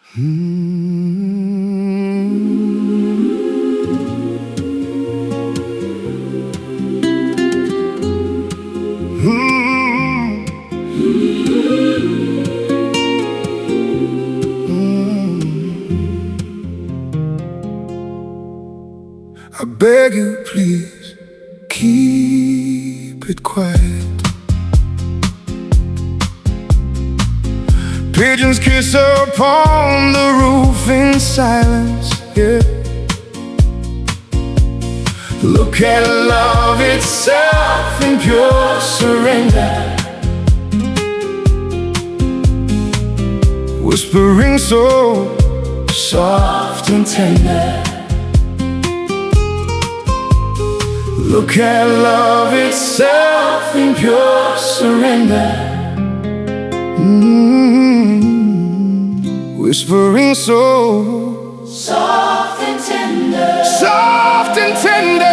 I beg you, please, keep it quiet. Pigeons kiss upon the roof in silence, yeah. Look at love itself in pure surrender, whispering so soft and tender. Look at love itself in pure surrender, whispering so soft and tender, soft and tender.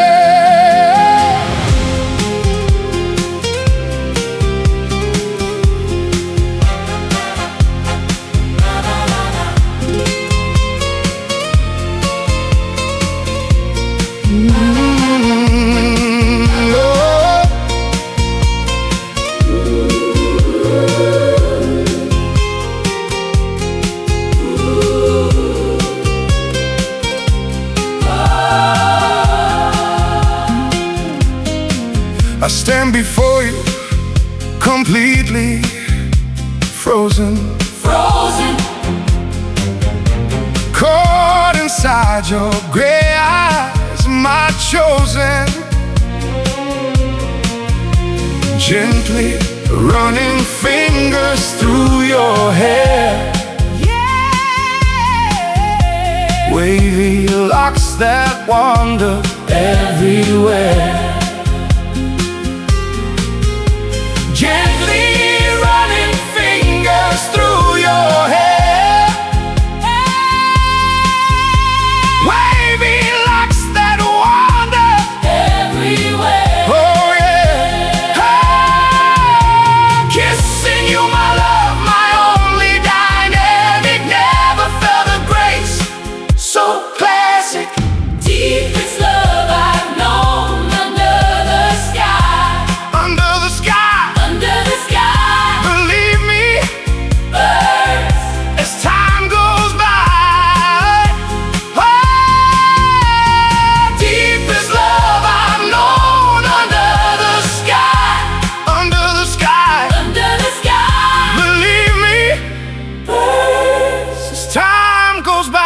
I stand before you, completely frozen, frozen, caught inside your gray eyes, my chosen. Gently running fingers through your hair, yeah. Wavy locks that wander everywhere. Gently running fingers through your hair, wavy locks that wander everywhere. oh yeah. Oh, kissing you, my love, my only dynamic. Never felt a grace so classic. Deepest love I've known under the sky. Under the sky, under the sky. believe me, Birds as time goes by. Oh, deepest love I've known under the sky. Under the sky, under the sky. believe me, Birds as time goes by.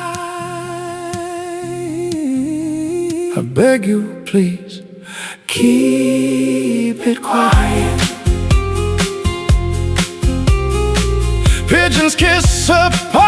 I beg you, please, keep it quiet. Pigeons kiss upon